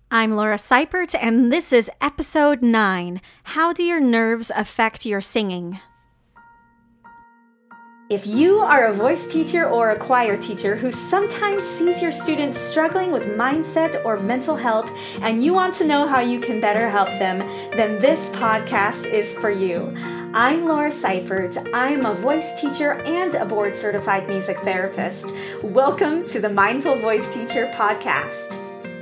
I'm Laura Seipert, and this is episode 9. How do your nerves affect your singing? If you are a voice teacher or a choir teacher who sometimes sees your students struggling with mindset or mental health and you want to know how you can better help them, then this podcast is for you. I'm Laura Seipert. I'm a voice teacher and a board-certified music therapist. Welcome to the Mindful Voice Teacher Podcast.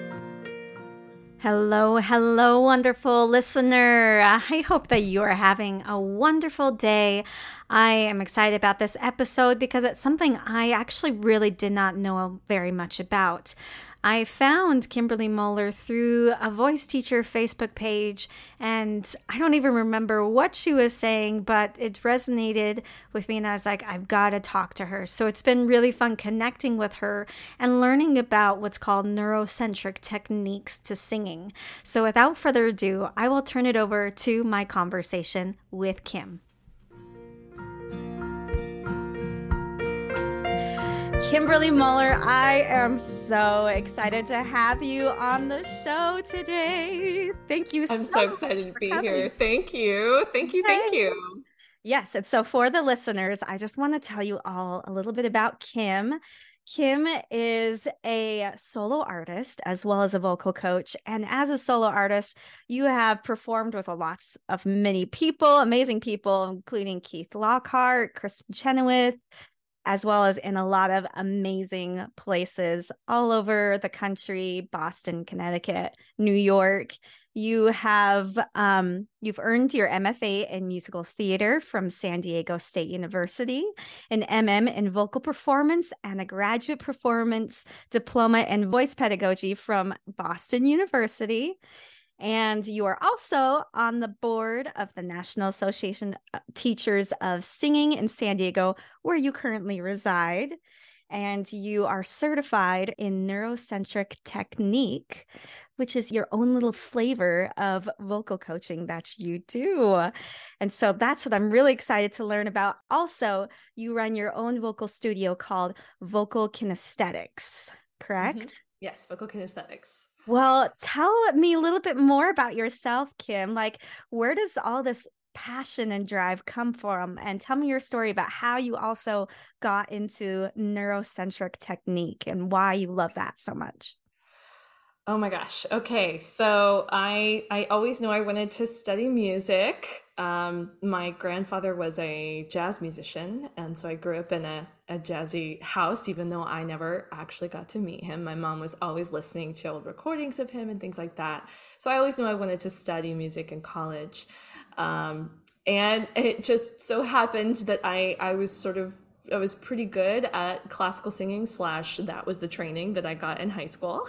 Hello, wonderful listener. I hope that you are having a wonderful day. I am excited about this episode because it's something I actually really did not know very much about. I found Kimberly Moeller through a voice teacher Facebook page, and I don't even remember what she was saying, but it resonated with me, and I was like, I've got to talk to her. So it's been really fun connecting with her and learning about what's called neurocentric techniques to singing. So without further ado, I will turn it over to my conversation with Kim. Kimberly Moeller, I am so excited to have you on the show today. Thank you so much. I'm so excited to be here. Thank you. Thank you. Yes, and so for the listeners, I just want to tell you all a little bit about Kim. Kim is a solo artist as well as a vocal coach. And as a solo artist, you have performed with lots of many people, amazing people, including Keith Lockhart, Kristen Chenoweth, as well as in a lot of amazing places all over the country, Boston, Connecticut, New York. You have you've earned your MFA in musical theater from San Diego State University, an MM in vocal performance, and a graduate performance diploma in voice pedagogy from Boston University. And you are also on the board of the National Association of Teachers of Singing in San Diego, where you currently reside. And you are certified in neurocentric technique, which is your own little flavor of vocal coaching that you do. And so that's what I'm really excited to learn about. Also, you run your own vocal studio called Vocal Kinesthetics, correct? Mm-hmm. Yes, vocal kinesthetics. Well, tell me a little bit more about yourself, Kim. Like, where does all this passion and drive come from? And tell me your story about how you also got into neurocentric technique and why you love that so much. Oh my gosh. Okay. So I always knew I wanted to study music. My grandfather was a jazz musician, and so I grew up in a jazzy house, even though I never actually got to meet him. My mom was always listening to old recordings of him and things like that. So I always knew I wanted to study music in college. And it just so happened that I was pretty good at classical singing slash that was the training that I got in high school.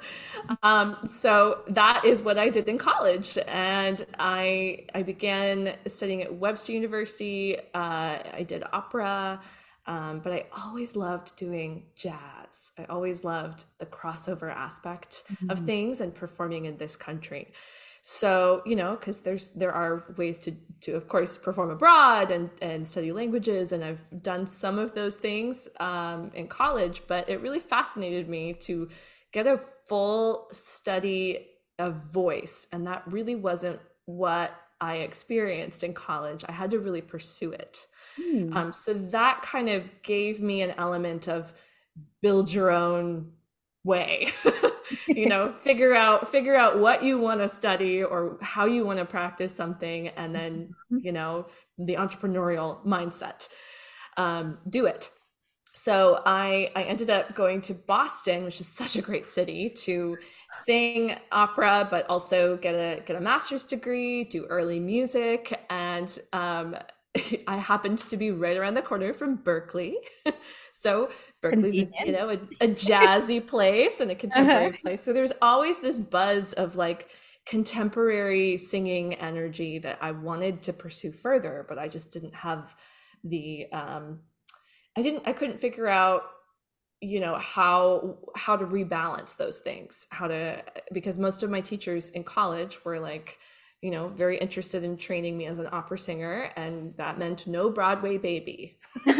So that is what I did in college. And I began studying at Webster University. I did opera, but I always loved doing jazz. I always loved the crossover aspect of things and performing in this country. So, because there are ways to of course perform abroad and study languages, and I've done some of those things in college, but it really fascinated me to get a full study of voice, and that really wasn't what I experienced in college. I had to really pursue it. So that kind of gave me an element of build your own way. Figure out what you want to study or how you want to practice something, and then the entrepreneurial mindset, do it. So I ended up going to Boston, which is such a great city, to sing opera, but also get a master's degree, do early music, and I happened to be right around the corner from Berkeley. So Berkeley's, a jazzy place and a contemporary place. So there's always this buzz of like contemporary singing energy that I wanted to pursue further, but I just didn't have the, I couldn't figure out, how to rebalance those things, because most of my teachers in college were like, very interested in training me as an opera singer, and that meant no Broadway baby.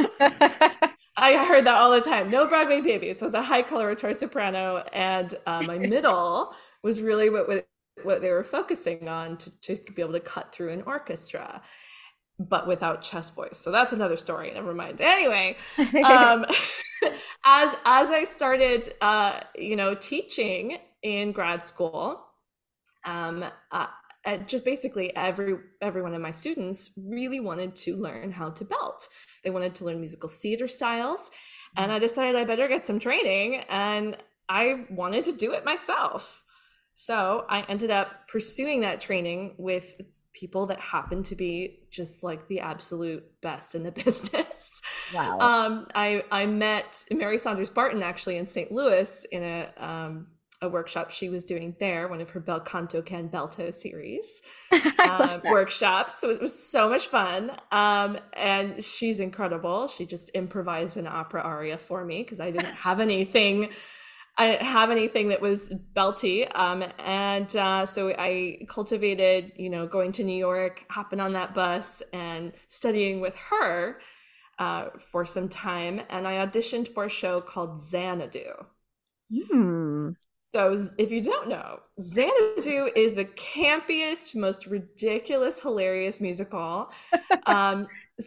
I heard that all the time. No Broadway baby. So I was a high coloratura soprano, and my middle was really what they were focusing on to be able to cut through an orchestra, but without chest voice. So that's another story. Never mind. Anyway, um, as I started, teaching in grad school, um, uh, just basically every one of my students really wanted to learn how to belt. They wanted to learn musical theater styles, and I decided I better get some training, and I wanted to do it myself. So I ended up pursuing that training with people that happen to be just like the absolute best in the business. Wow. I met Mary Saunders Barton actually in St. Louis in a workshop she was doing there, one of her Bel Canto Can Belto series I love that. workshops. So it was so much fun. And she's incredible. She just improvised an opera aria for me because I didn't have anything. I didn't have anything that was belty. So I cultivated, going to New York, hopping on that bus and studying with her for some time. And I auditioned for a show called Xanadu. Hmm. So if you don't know, Xanadu is the campiest, most ridiculous, hilarious musical. Um,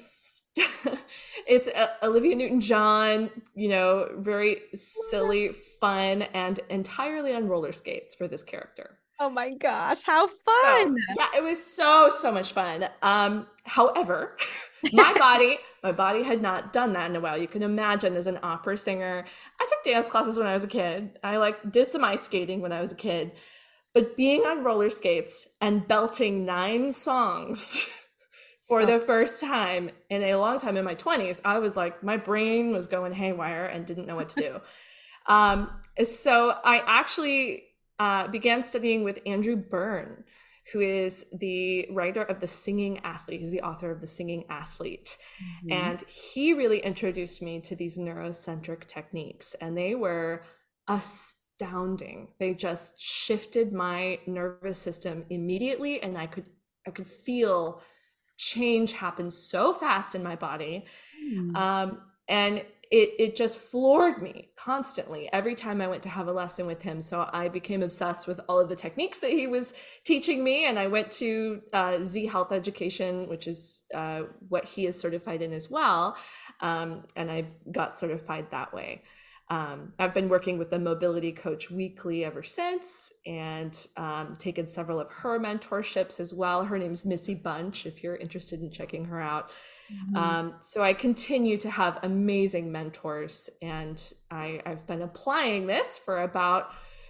it's Olivia Newton-John, very silly, fun, and entirely on roller skates for this character. Oh my gosh, how So fun. yeah, it was so much fun. However, my body had not done that in a while. You can imagine as an opera singer, I took dance classes when I was a kid. I did some ice skating when I was a kid, but being on roller skates and belting 9 songs for Oh, the first time in a long time in my 20s, I was like, my brain was going haywire and didn't know what to do. So I actually began studying with Andrew Byrne, who is the writer of The Singing Athlete. He's the author of The Singing Athlete. mhm. And he really introduced me to these neurocentric techniques, and they were astounding. They just shifted my nervous system immediately, and I could feel change happen so fast in my body. Hmm. And it just floored me constantly every time I went to have a lesson with him. So I became obsessed with all of the techniques that he was teaching me. And I went to Z Health Education, which is what he is certified in as well. And I got certified that way. I've been working with the Mobility Coach Weekly ever since, and taken several of her mentorships as well. Her name's Missy Bunch, if you're interested in checking her out. Mhm. So I continue to have amazing mentors, and I've been applying this for about,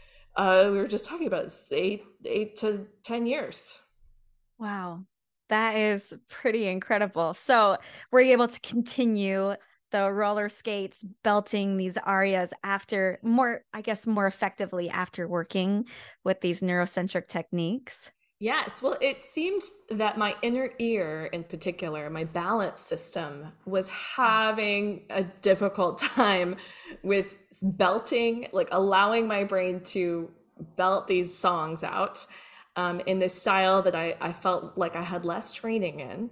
we were just talking about 8 to 10 years. Wow. That is pretty incredible. So, were you able to continue the roller skates belting these arias after more, I guess, more effectively after working with these neurocentric techniques? Yes, well, it seemed that my inner ear, in particular, my balance system, was having a difficult time with belting, like allowing my brain to belt these songs out in this style that I felt like I had less training in.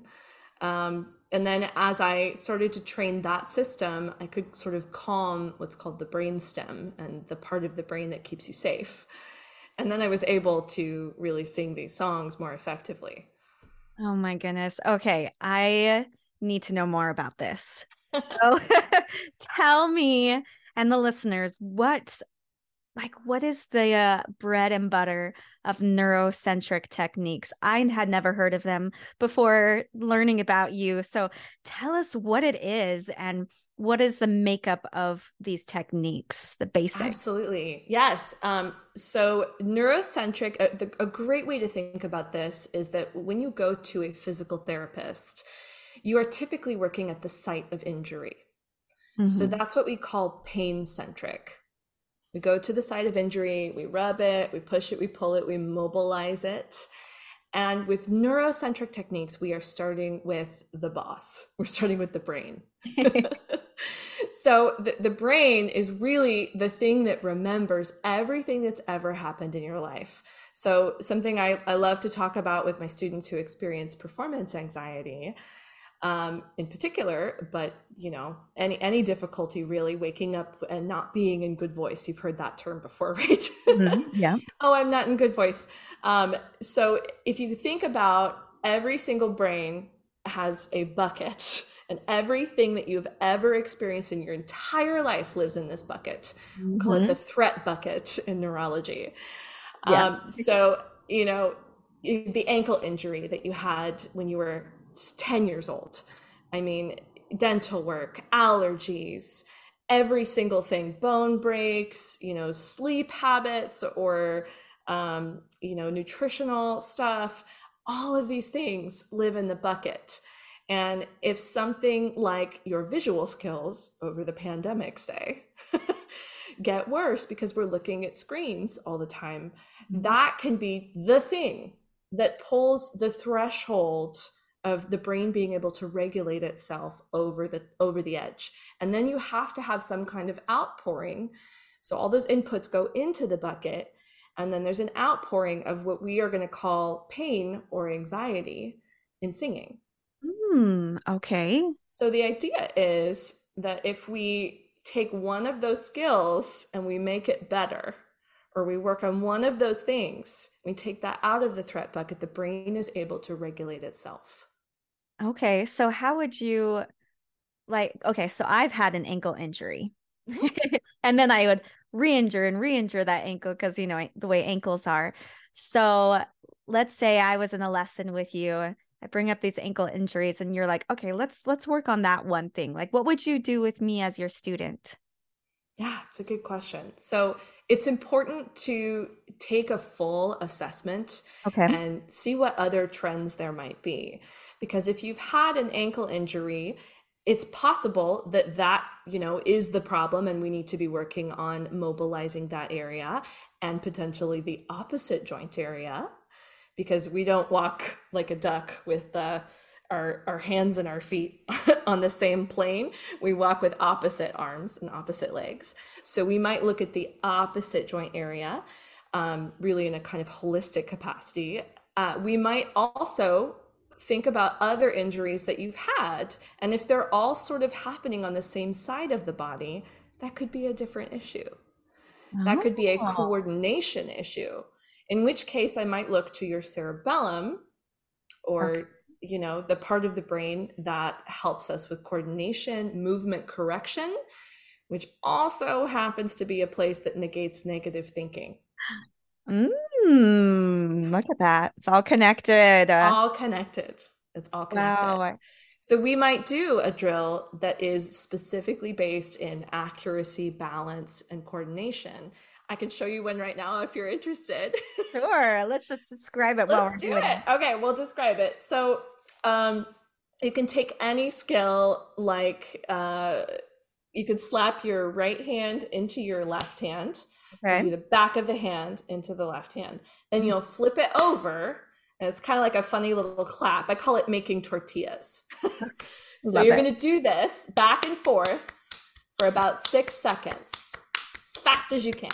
And then as I started to train that system, I could sort of calm what's called the brain stem and the part of the brain that keeps you safe. And then I was able to really sing these songs more effectively. Oh my goodness. Okay, I need to know more about this. So, tell me and the listeners what is the bread and butter of neurocentric techniques? I had never heard of them before learning about you. So tell us what it is and what is the makeup of these techniques, the basic. Absolutely. Yes. So neurocentric, a great way to think about this is that when you go to a physical therapist, you are typically working at the site of injury. So Mhm. that's what we call pain centric. We go to the site of injury, we rub it, we push it, we pull it, we mobilize it. And with neurocentric techniques, we are starting with the boss. We're starting with the brain. So the brain is really the thing that remembers everything that's ever happened in your life. So something I love to talk about with my students who experience performance anxiety, in particular, but any difficulty really waking up and not being in good voice. You've heard that term before, right? Yeah. Oh, I'm not in good voice. So if you think about every single brain has a bucket, and everything that you've ever experienced in your entire life lives in this bucket. We call it the threat bucket in neurology. Yeah. So, the ankle injury that you had when you were 10 years old. I mean, dental work, allergies, every single thing, bone breaks, sleep habits, or, nutritional stuff, all of these things live in the bucket. And if something like your visual skills over the pandemic, say, get worse because we're looking at screens all the time, that can be the thing that pulls the threshold of the brain being able to regulate itself over the edge. And then you have to have some kind of outpouring. So all those inputs go into the bucket, and then there's an outpouring of what we are going to call pain or anxiety in singing. Okay. So the idea is that if we take one of those skills and we make it better, or we work on one of those things, we take that out of the threat bucket, the brain is able to regulate itself. Okay. So how would you okay, so I've had an ankle injury. And then I would re-injure and re-injure that ankle because, the way ankles are. So let's say I was in a lesson with you. I bring up these ankle injuries and you're like, okay, let's work on that one thing. Like, what would you do with me as your student? Yeah, it's a good question. So it's important to take a full assessment Okay. and see what other trends there might be. Because if you've had an ankle injury, it's possible that is the problem, and we need to be working on mobilizing that area and potentially the opposite joint area, because we don't walk like a duck with our hands and our feet on the same plane. We walk with opposite arms and opposite legs. So we might look at the opposite joint area, really in a kind of holistic capacity. We might also think about other injuries that you've had. And if they're all sort of happening on the same side of the body, that could be a different issue. That could be a Oh. coordination issue, in which case I might look to your cerebellum, or the part of the brain that helps us with coordination, movement correction, which also happens to be a place that negates negative thinking. Look at that. It's all connected. All connected. It's all connected. Wow. So we might do a drill that is specifically based in accuracy, balance, and coordination. I can show you one right now if you're interested. Sure. Let's just describe it while we're Let's do doing it. Okay, we'll describe it. So you can take any skill, like you can slap your right hand into your left hand. Okay. Do the back of the hand into the left hand. Then you'll flip it over, and it's kind of like a funny little clap. I call it making tortillas. So you're going to do this back and forth for about 6 seconds, as fast as you can.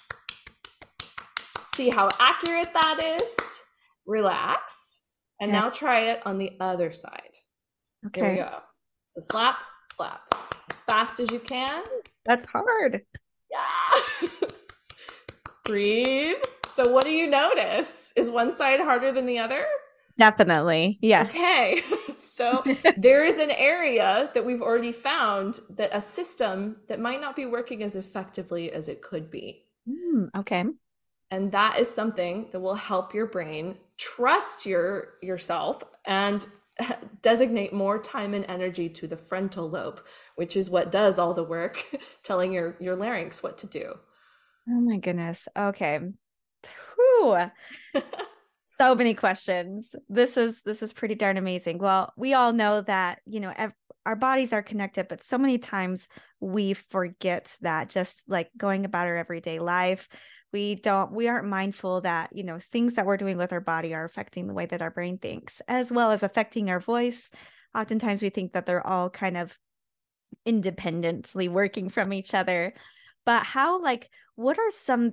See how accurate that is. Relax. And now try it on the other side. Okay. Here we go. So slap, slap, as fast as you can. That's hard. Yeah. Breathe. So what do you notice? Is one side harder than the other? Definitely. Yes. Okay. So there is an area that we've already found, that a system that might not be working as effectively as it could be. Okay. And that is something that will help your brain trust yourself and designate more time and energy to the frontal lobe, which is what does all the work, telling your larynx what to do. Oh my goodness. Okay. Whew. So many questions. This is pretty darn amazing. Well, we all know that, our bodies are connected, but so many times we forget that, just like going about our everyday life. We aren't mindful that, things that we're doing with our body are affecting the way that our brain thinks, as well as affecting our voice. Oftentimes we think that they're all kind of independently working from each other. But what are some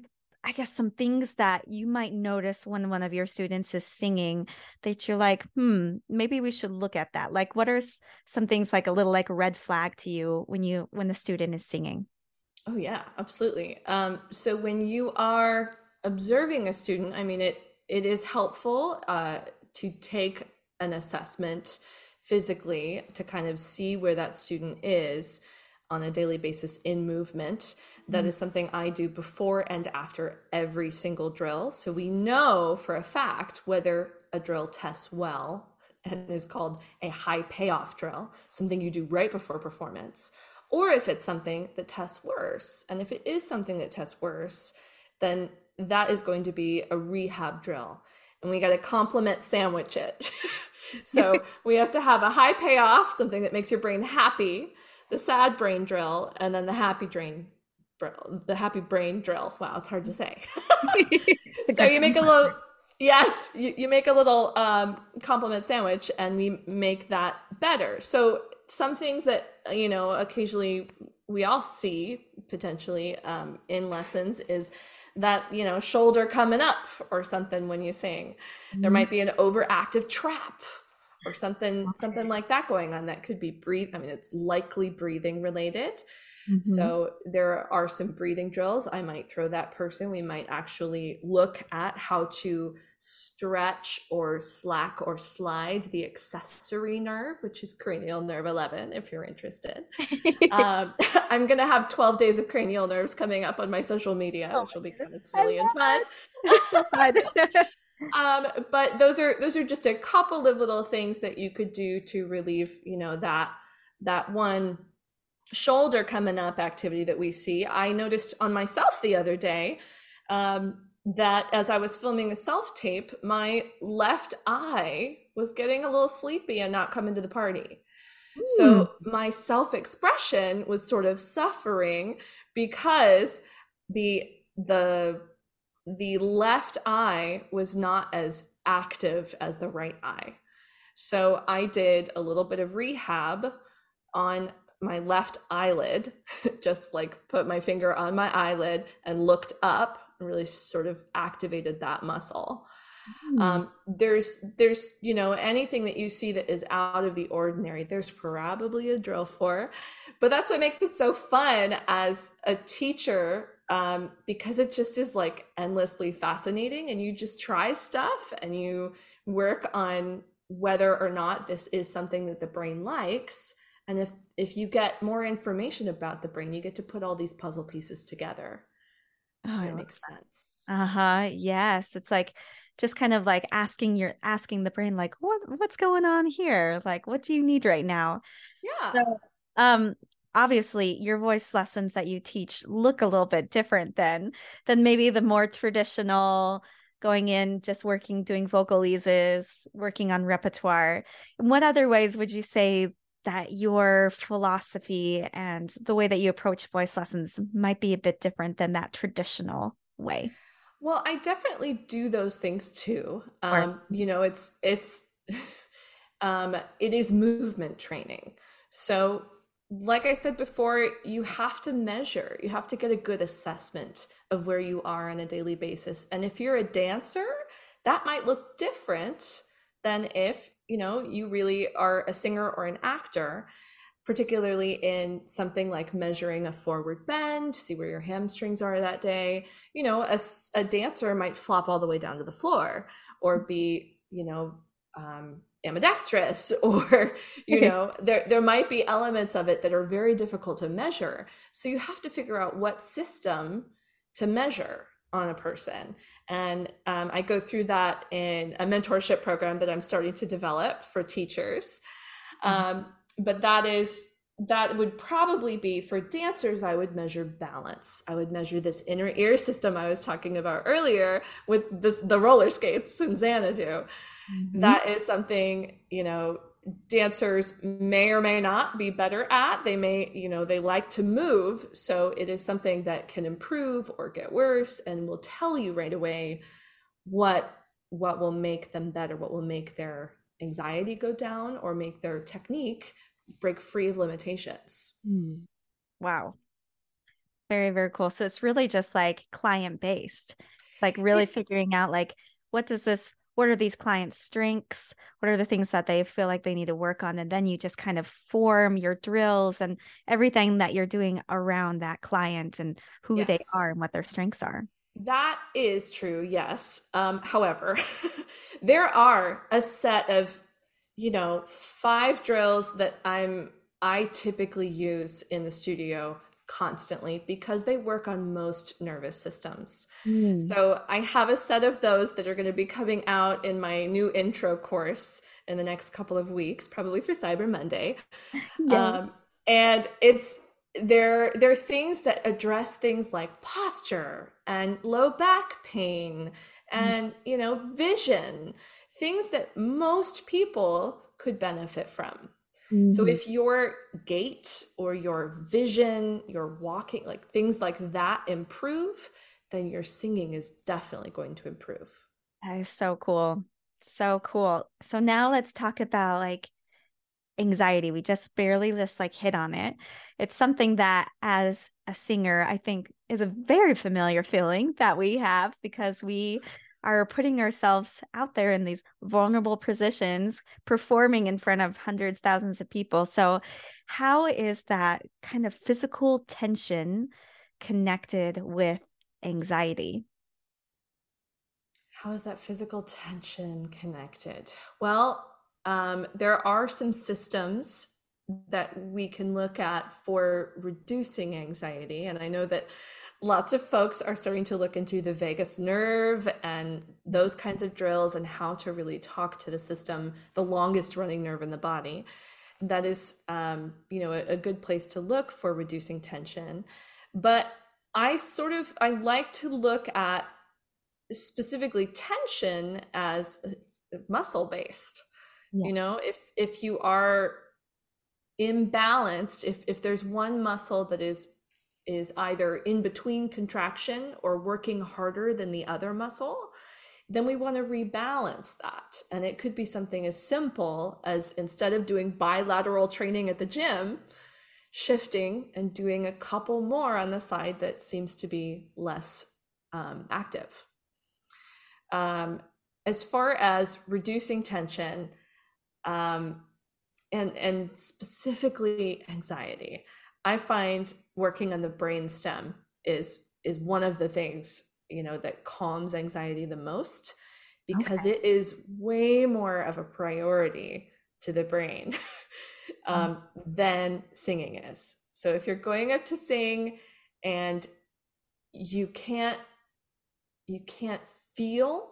I guess some things that you might notice when one of your students is singing that you're like, maybe we should look at that. Like, what are some things like a little like a red flag to you when the student is singing? Oh yeah, absolutely. So when you are observing a student, I mean, it is helpful to take an assessment physically to kind of see where that student is on a daily basis in movement. That is something I do before and after every single drill. So we know for a fact whether a drill tests well and is called a high payoff drill, something you do right before performance, or if it's something that tests worse. And if it is something that tests worse, then that is going to be a rehab drill. And we got to complement sandwich it. So we have to have a high payoff, something that makes your brain happy, the sad brain drill, and then the happy brain drill. Wow, it's hard to say. So you make a little, yes, you make a little compliment sandwich, and we make that better. So some things that, occasionally we all see potentially in lessons is that, shoulder coming up or something when you sing. There might be an overactive trap or something like that going on. That could be it's likely breathing related. Mm-hmm. So there are some breathing drills. I might throw that person. We might actually look at how to stretch or slack or slide the accessory nerve, which is cranial nerve 11, if you're interested. I'm going to have 12 days of cranial nerves coming up on my social media, which will be kind of silly and fun. It's so fun. But those are just a couple of little things that you could do to relieve, that one shoulder coming up activity that we see. I noticed on myself the other day that as I was filming a self tape, my left eye was getting a little sleepy and not coming to the party. So my self-expression was sort of suffering because the left eye was not as active as the right eye. So I did a little bit of rehab on my left eyelid, just like put my finger on my eyelid and looked up and really sort of activated that muscle. There's anything that you see that is out of the ordinary, there's probably a drill for, but that's what makes it so fun as a teacher, because it just is like endlessly fascinating, and you just try stuff and you work on whether or not this is something that the brain likes. And if you get more information about the brain, you get to put all these puzzle pieces together. Oh, That makes sense. uh-huh. Yes. It's like just kind of like asking the brain, like, what's going on here? Like, what do you need right now? Yeah. So, obviously your voice lessons that you teach look a little bit different than maybe the more traditional going in, just doing vocalises, working on repertoire. In what other ways would you say that your philosophy and the way that you approach voice lessons might be a bit different than that traditional way? Well, I definitely do those things too. Of course. It's it is movement training. So, like I said before, you have to measure. You have to get a good assessment of where you are on a daily basis. And if you're a dancer, that might look different than if, you really are a singer or an actor, particularly in something like measuring a forward bend, see where your hamstrings are that day. A dancer might flop all the way down to the floor or be, ambidextrous, or, there might be elements of it that are very difficult to measure. So you have to figure out what system to measure on a person. And I go through that in a mentorship program that I'm starting to develop for teachers. But that would probably be for dancers. I would measure balance. I would measure this inner ear system I was talking about earlier with the roller skates and Xanadu. That is something, dancers may or may not be better at. They may, they like to move. So it is something that can improve or get worse, and will tell you right away what will make them better, what will make their anxiety go down, or make their technique break free of limitations. Wow. Very, very cool. So it's really just like client based, like really It, figuring out like what are these clients' strengths? What are the things that they feel like they need to work on? And then you just kind of form your drills and everything that you're doing around that client and who they yes. are and what their strengths are. That is true, yes. However, there are a set of, 5 drills that I typically use in the studio constantly because they work on most nervous systems. Mm. So I have a set of those that are going to be coming out in my new intro course in the next couple of weeks, probably for Cyber Monday. Yay. Um, and they're things that address things like posture and low back pain and vision, things that most people could benefit from. So Mm-hmm. if your gait or your vision, your walking, like things like that improve, then your singing is definitely going to improve. That is so cool. So cool. So now let's talk about like anxiety. We just barely like hit on it. It's something that as a singer, I think is a very familiar feeling that we have because we are putting ourselves out there in these vulnerable positions, performing in front of hundreds, thousands of people. So, how is that kind of physical tension connected with anxiety? How is that physical tension connected? Well, there are some systems that we can look at for reducing anxiety. And I know that lots of folks are starting to look into the vagus nerve and those kinds of drills and how to really talk to the system, the longest running nerve in the body. That is, a good place to look for reducing tension. But I like to look at specifically tension as muscle based. Yeah. If you are imbalanced, if there's one muscle that is either in between contraction or working harder than the other muscle, then we want to rebalance that. And it could be something as simple as, instead of doing bilateral training at the gym, shifting and doing a couple more on the side that seems to be less active. um, as far as reducing tension, um, and specifically anxiety, I find working on the brain stem is one of the things that calms anxiety the most, because Okay. it is way more of a priority to the brain than singing is. So if you're going up to sing and you can't you can't feel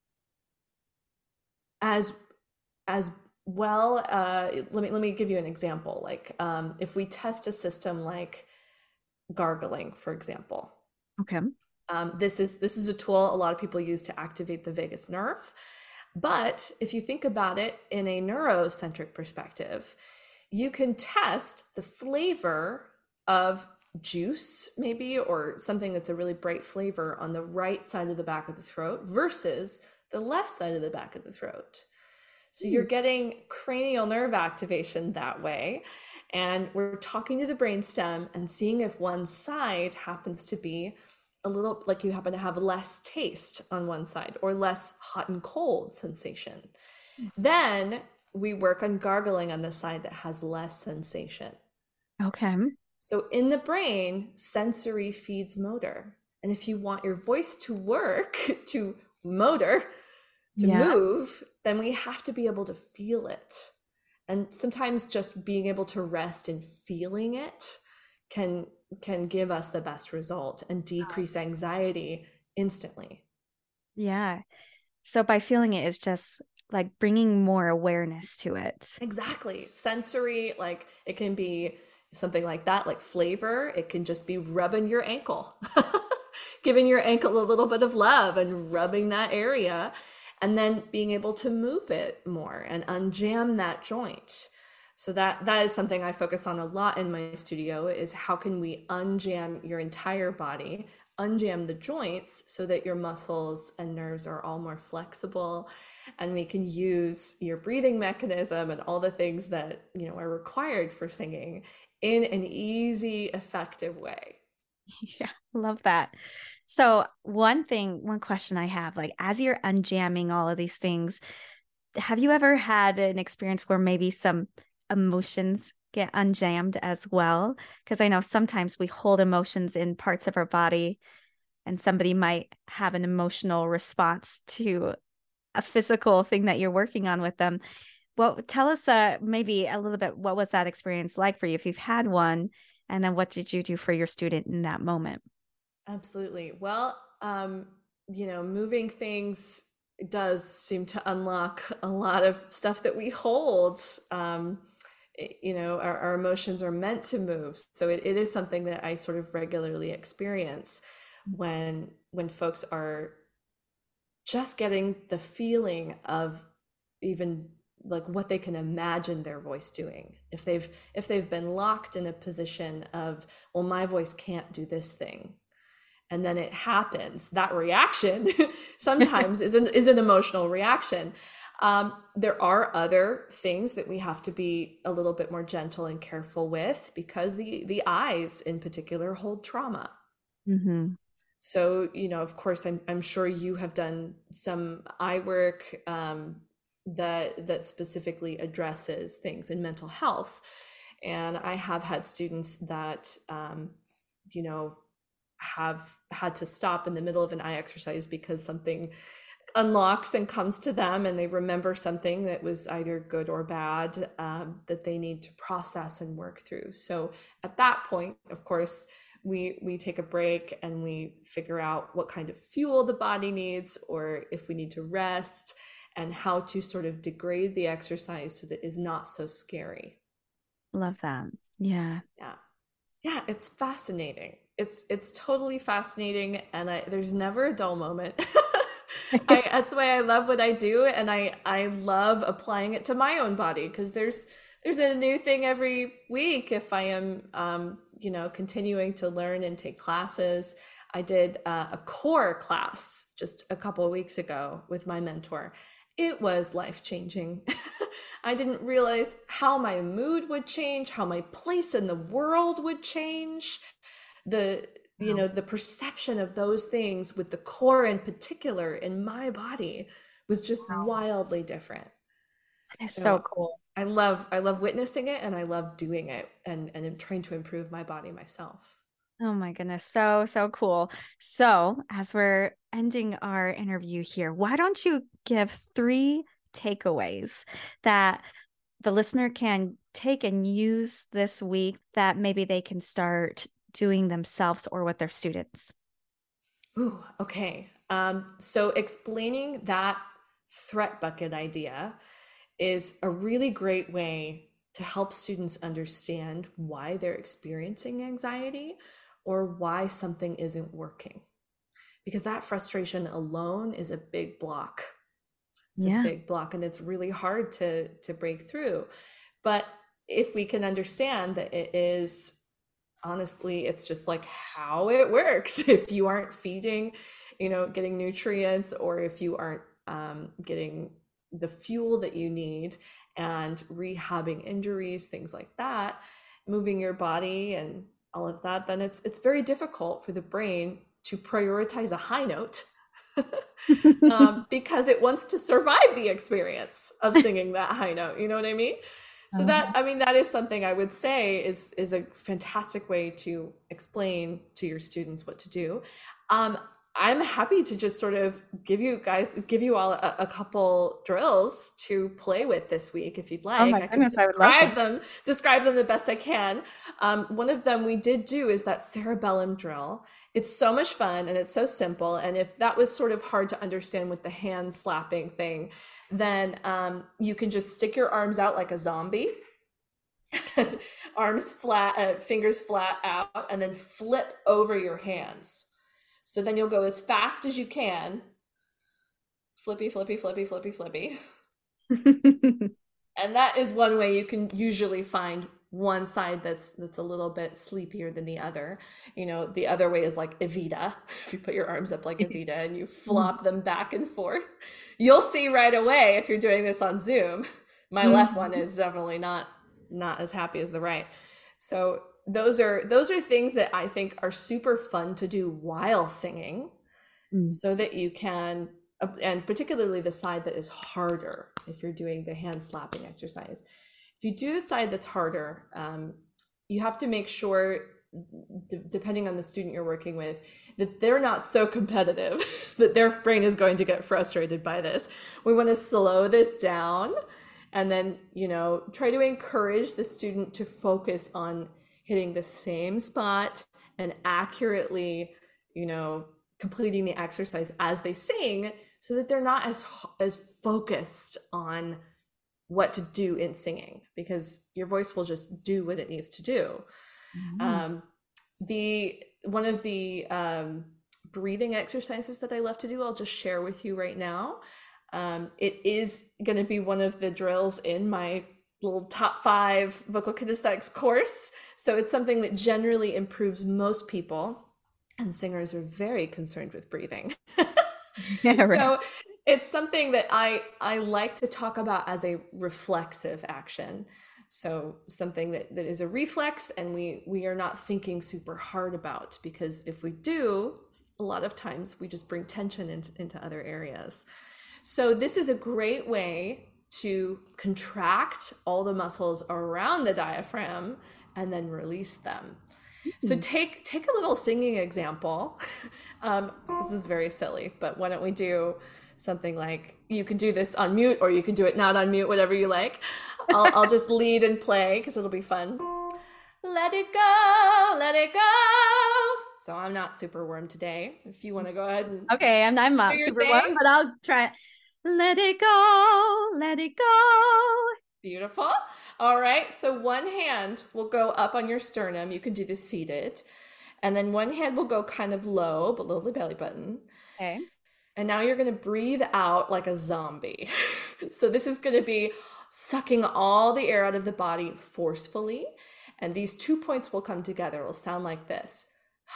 as as well, let me give you an example. Like, if we test a system like gargling, for example. Okay. This is a tool a lot of people use to activate the vagus nerve. But if you think about it in a neurocentric perspective, you can test the flavor of juice, maybe, or something that's a really bright flavor on the right side of the back of the throat versus the left side of the back of the throat. So you're Hmm. getting cranial nerve activation that way. And we're talking to the brainstem and seeing if one side happens to be a little, like, you happen to have less taste on one side or less hot and cold sensation. Then we work on gargling on the side that has less sensation. Okay. So in the brain, sensory feeds motor. And if you want your voice to work, to motor, to Yeah. move, then we have to be able to feel it. And sometimes just being able to rest and feeling it can can give us the best result and decrease anxiety instantly. Yeah. So by feeling it is just like bringing more awareness to it. Exactly. Sensory, like, it can be something like that, like flavor. It can just be rubbing your ankle, giving your ankle a little bit of love and rubbing that area, and then being able to move it more and unjam that joint. So that is something I focus on a lot in my studio, is how can we unjam your entire body, unjam the joints so that your muscles and nerves are all more flexible, and we can use your breathing mechanism and all the things that are required for singing in an easy, effective way. Yeah, love that. So, one question I have, like, as you're unjamming all of these things, have you ever had an experience where maybe some emotions get unjammed as well? Because I know sometimes we hold emotions in parts of our body, and somebody might have an emotional response to a physical thing that you're working on with them. Well, tell us maybe a little bit, what was that experience like for you if you've had one? And then what did you do for your student in that moment? Absolutely. Well, moving things does seem to unlock a lot of stuff that we hold. Our emotions are meant to move. So it is something that I sort of regularly experience when folks are just getting the feeling of even like what they can imagine their voice doing. If they've been locked in a position of, well, my voice can't do this thing, and then it happens, that reaction sometimes is an emotional reaction. There are other things that we have to be a little bit more gentle and careful with, because the eyes in particular hold trauma. Mm-hmm. So, of course, I'm sure you have done some eye work, that specifically addresses things in mental health. And I have had students that, you know, have had to stop in the middle of an eye exercise because something unlocks and comes to them, and they remember something that was either good or bad, that they need to process and work through. So at that point, of course, we take a break and we figure out what kind of fuel the body needs, or if we need to rest, and how to sort of degrade the exercise so that it is not so scary. Love that. Yeah. Yeah. Yeah, it's fascinating. It's totally fascinating, and there's never a dull moment. That's why I love what I do, and I love applying it to my own body, because there's a new thing every week if I am continuing to learn and take classes. I did a core class just a couple of weeks ago with my mentor. It was life-changing. I didn't realize how my mood would change, how my place in the world would change. The Wow. the perception of those things with the core in particular in my body was just Wow. wildly different. That is so So cool. I love witnessing it, and I love doing it, and I'm trying to improve my body myself. Oh my goodness. So, so cool. So, as we're ending our interview here, why don't you give three takeaways that the listener can take and use this week that maybe they can start doing themselves or with their students? Ooh, okay. So explaining that threat bucket idea is a really great way to help students understand why they're experiencing anxiety or why something isn't working. Because that frustration alone is a big block. It's a Yeah. big block, and it's really hard to break through. But if we can understand that it is, honestly, it's just like how it works. If you aren't feeding, getting nutrients, or if you aren't getting the fuel that you need, and rehabbing injuries, things like that, moving your body and all of that, then it's very difficult for the brain to prioritize a high note, because it wants to survive the experience of singing that high note. You know what I mean? So that, I mean, that is something I would say is a fantastic way to explain to your students what to do. I'm happy to just sort of give you all a couple drills to play with this week if you'd Oh like. my I can goodness, I would love describe them the best I can. One of them we did do is that cerebellum drill. It's so much fun and it's so simple. And if that was sort of hard to understand with the hand slapping thing, then you can just stick your arms out like a zombie, arms flat, fingers flat out, and then flip over your hands. So then you'll go as fast as you can, flippy, flippy, flippy, flippy, flippy. it. And that is one way you can usually find one side that's a little bit sleepier than the other. The other way is like Evita. If you put your arms up like Evita and you flop them back and forth, you'll see right away if you're doing this on Zoom. My left one is definitely not as happy as the right. So those are things that I think are super fun to do while singing, Mm. so that you can, and particularly the side that is harder, if you're doing the hand slapping exercise. If you do the side that's harder, you have to make sure, depending on the student you're working with, that they're not so competitive that their brain is going to get frustrated by this. We want to slow this down and then, try to encourage the student to focus on hitting the same spot and accurately, completing the exercise as they sing, so that they're not as focused on what to do in singing, because your voice will just do what it needs to do. Mm. Um, the one of the breathing exercises that I love to do, I'll just share with you right now. It is going to be one of the drills in my little top 5 vocal kinesthetics course. So it's something that generally improves most people, and singers are very concerned with breathing. Yeah, right. So it's something that I like to talk about as a reflexive action. So something that is a reflex, and we are not thinking super hard about, because if we do, a lot of times we just bring tension into other areas. So this is a great way to contract all the muscles around the diaphragm and then release them. So Mm. take a little singing example. This is very silly, but why don't we do something like, you can do this on mute, or you can do it not on mute, whatever you like. I'll just lead and play because it'll be fun. Let it go, let it go. So I'm not super worm today. If you want to go ahead and Okay, I'm do not your super warm, thing. but I'll try. Let it go, let it go. Beautiful. All right. So one hand will go up on your sternum. You can do this seated. And then one hand will go kind of low, below the belly button. Okay. And now you're going to breathe out like a zombie. So this is going to be sucking all the air out of the body forcefully. And these 2 points will come together. It will sound like this.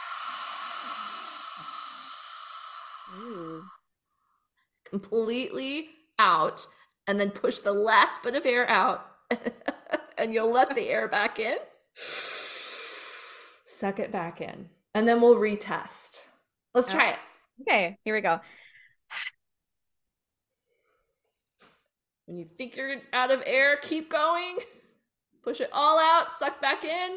Ooh. Completely out. And then push the last bit of air out. And you'll let the air back in. Suck it back in. And then we'll retest. Let's try it. Okay, here we go. When you think you're out of air, keep going. Push it all out, suck back in.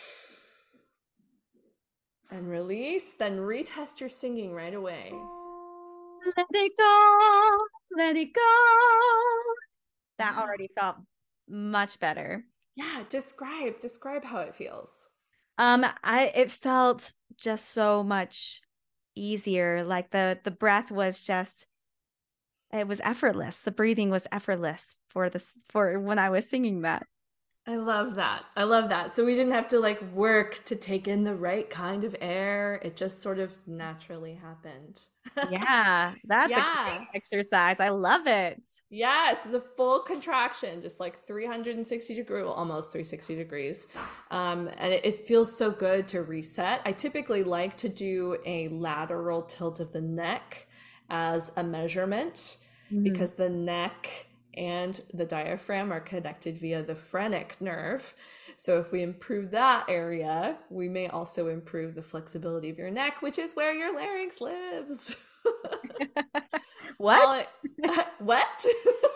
And release, then retest your singing right away. Let it go, let it go. That already felt much better. Yeah, describe how it feels. It felt just so much easier. Like the breath was just, it was effortless. The breathing was effortless for when I was singing that. I love that. I love that. So we didn't have to like work to take in the right kind of air. It just sort of naturally happened. Yeah, that's a great Yeah. exercise. I love it. Yes, it's a full contraction, just like 360 degree, well, almost 360 degrees. And it feels so good to reset. I typically like to do a lateral tilt of the neck as a measurement, Mhm. because the neck and the diaphragm are connected via the phrenic nerve. So if we improve that area, we may also improve the flexibility of your neck, which is where your larynx lives. What? All what?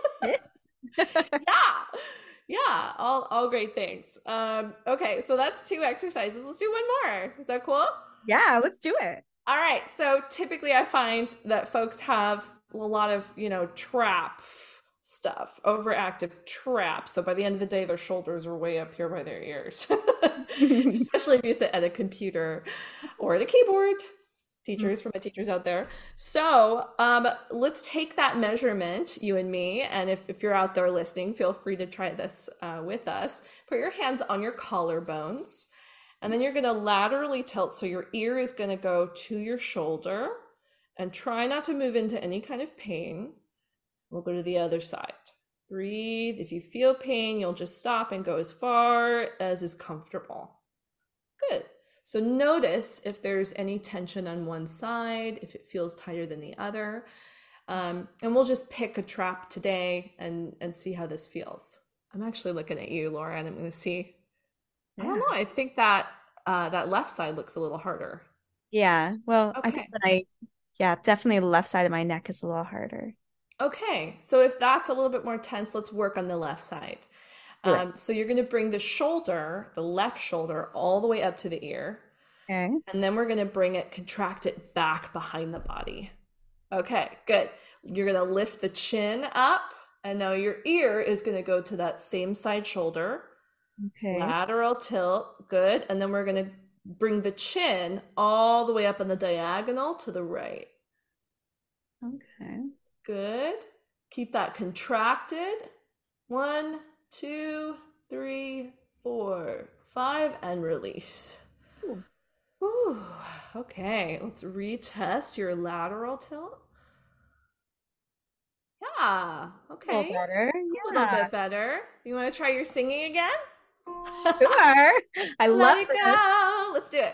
Yeah. Yeah, all great things. Okay, so that's 2 exercises. Let's do one more. Is that cool? Yeah, let's do it. All right. So typically I find that folks have a lot of, trap stuff, overactive trap. So by the end of the day, their shoulders are way up here by their ears, especially if you sit at a computer or the keyboard. Teachers, for my teachers out there. So let's take that measurement, you and me. And if you're out there listening, feel free to try this with us. Put your hands on your collarbones. And then you're going to laterally tilt. So your ear is going to go to your shoulder, and try not to move into any kind of pain. We'll go to the other side. Breathe. If you feel pain, you'll just stop and go as far as is comfortable. Good. So notice if there's any tension on one side, if it feels tighter than the other. And we'll just pick a trap today and see how this feels. I'm actually looking at you, Laura, and I'm going to see. I don't know. I think that that left side looks a little harder. Yeah. Well, I think Okay. that yeah, definitely the left side of my neck is a little harder. Okay. So if that's a little bit more tense, let's work on the left side. Do it. So you're going to bring the shoulder, the left shoulder, all the way up to the ear. Okay. And then we're going to bring it, contract it back behind the body. Okay, good. You're going to lift the chin up. And now your ear is going to go to that same side shoulder. Okay. Lateral tilt. Good. And then we're going to bring the chin all the way up on the diagonal to the right. Okay. Good. Keep that contracted. 1, 2, 3, 4, 5, and release. Ooh. Ooh, okay, let's retest your lateral tilt. Yeah, A little okay. better. A little Yeah. bit better. You want to try your singing again? Sure. I Let love it this. go. Let's do it.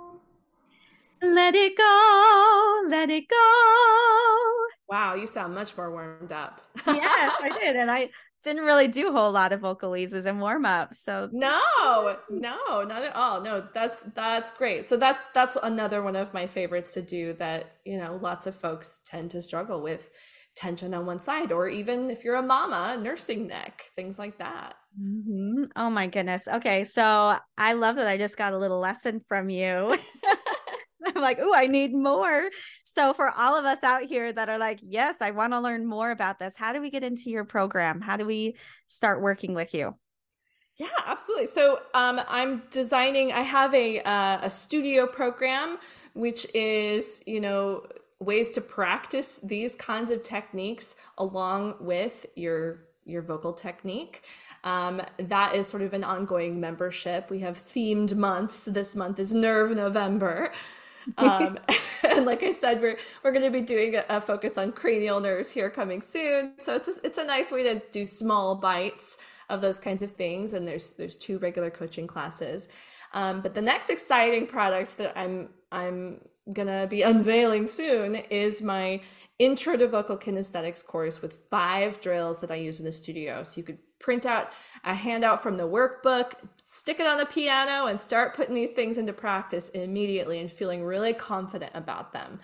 Let it go. Let it go. Wow, you sound much more warmed up. Yes, I did. And I didn't really do a whole lot of vocalizes and warm up. So No, not at all. No, that's great. So that's another one of my favorites to do that, lots of folks tend to struggle with tension on one side, or even if you're a mama, nursing neck, things like that. Oh my goodness. Okay. So I love that I just got a little lesson from you. I'm like, oh, I need more. So for all of us out here that are like, yes, I want to learn more about this. How do we get into your program? How do we start working with you? Yeah, absolutely. So I'm designing, I have a studio program, which is, ways to practice these kinds of techniques along with your vocal technique. That is sort of an ongoing membership. We have themed months. This month is Nerve November. And like I said, we're going to be doing a focus on cranial nerves here coming soon. So it's a nice way to do small bites of those kinds of things. And there's 2 regular coaching classes. But the next exciting product that I'm going to be unveiling soon is my Intro to Vocal Kinesthetics course with 5 drills that I use in the studio. So you could print out a handout from the workbook, stick it on the piano, and start putting these things into practice immediately and feeling really confident about them.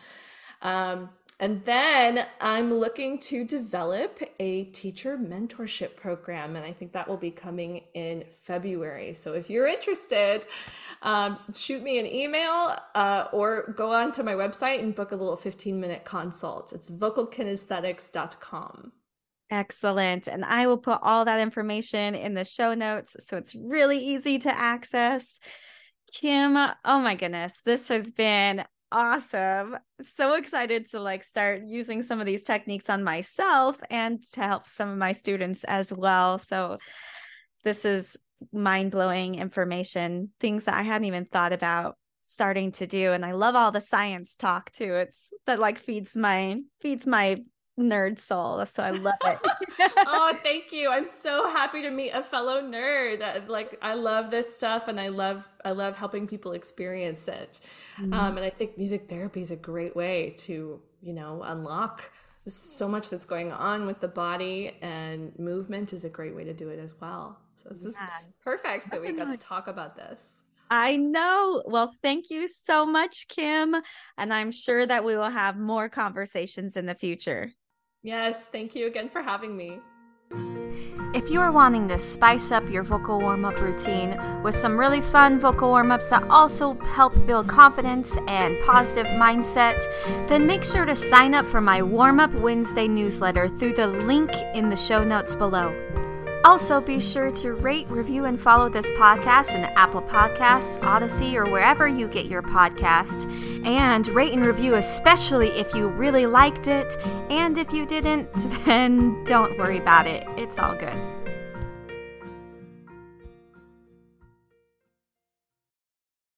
And then I'm looking to develop a teacher mentorship program, and I think that will be coming in February. So if you're interested, shoot me an email or go on to my website and book a little 15-minute consult. It's vocalkinesthetics.com. Excellent. And I will put all that information in the show notes, so it's really easy to access. Kim, oh my goodness, this has been awesome. I'm so excited to start using some of these techniques on myself and to help some of my students as well. So this is mind-blowing information, things that I hadn't even thought about starting to do. And I love all the science talk too. It's that feeds my nerd soul. So I love it. Oh, thank you. I'm so happy to meet a fellow nerd. I love this stuff, and I love helping people experience it. And I think music therapy is a great way to, unlock so much that's going on with the body, and movement is a great way to do it as well. So this is perfect that we got to talk about this. I know. Well, thank you so much, Kim. And I'm sure that we will have more conversations in the future. Yes, thank you again for having me. If you're wanting to spice up your vocal warm-up routine with some really fun vocal warm-ups that also help build confidence and positive mindset, then make sure to sign up for my Warm-Up Wednesday newsletter through the link in the show notes below. Also, be sure to rate, review, and follow this podcast in Apple Podcasts, Odyssey, or wherever you get your podcast. And rate and review, especially if you really liked it. And if you didn't, then don't worry about it. It's all good.